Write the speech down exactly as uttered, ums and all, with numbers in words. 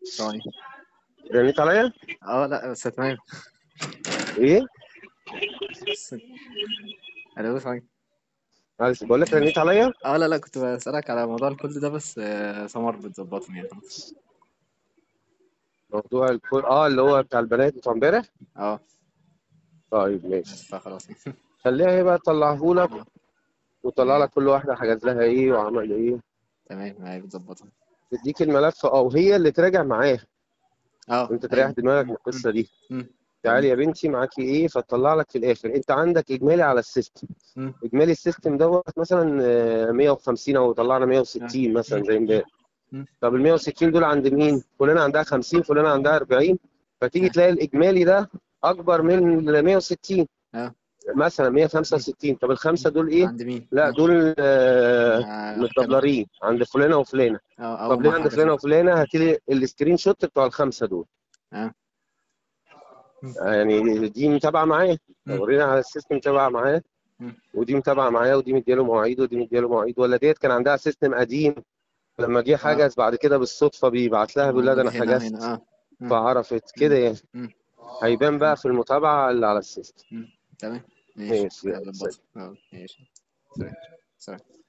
ثواني. رنيت عليا؟ اه لا بس تمام. ايه؟ بس الو ثواني. معلش بقول لك رنيت عليا. اه لا لا كنت بسألك على موضوع الكل ده بس آه، سمر بتظبطهم يعني خلاص. موضوع الكل اه اللي هو بتاع البنات بتوع امبارح. اه طيب بس ماشي. فخلاص يعني. خليها هي بقى تطلعه لك، اه وطلع تمام لك كل واحده حجز لها ايه وعمل ايه. تمام ما هي بتظبطهم. تديك الملف اه وهي اللي تراجع معاه. اه انت تريح ايوه. دماغك مم، من مم، القصه دي. مم. تعالي تمام. يا بنتي معاكي ايه، فتطلع لك في الاخر انت عندك اجمالي على السيستم. مم. اجمالي السيستم دوت مثلا آه، مية وخمسين او طلعنا اه. مية وستين مثلا مم، زي مم، امبارح. مم. طب ال مية وستين دول عند مين؟ فلانه عندها خمسين، فلانه عندها أربعين. فتيجي اه. تلاقي الاجمالي ده اكبر من ال مية وستين، اه. مثلا مم، مية وخمسة وستين. طب مم. الخمسه دول ايه؟ عند مين؟ لا اه. دول آه، آه، كانوا. متدبلرين عند فلانه وفلانه. اه طب اول ليه ما عند حاجة فلانه اشوفها. وفلانه؟ هاتي لي السكرين شوت بتوع الخمسه دول. اه. مم، آه، يعني دي متابعه معاه. مم، ورينا على السيستم متابعه معاه، مم. ودي متابعه معاه، ودي مدياله مواعيد، ودي مدياله مواعيد. ولا ديت كان عندها سيستم قديم، لما جه اه حجز بعد كده بالصدفه بيبعت لها بيقول لها ده موجودة انا هنا وهنا حجزت، اه. مم، فعرفت كده مم، يعني. مم. هيبان بقى تمام. في المتابعه اللي على السيستم. مم. تمام ماشي ماشي يلا هظبطها سلام. اه ماشي. سلام. سلام.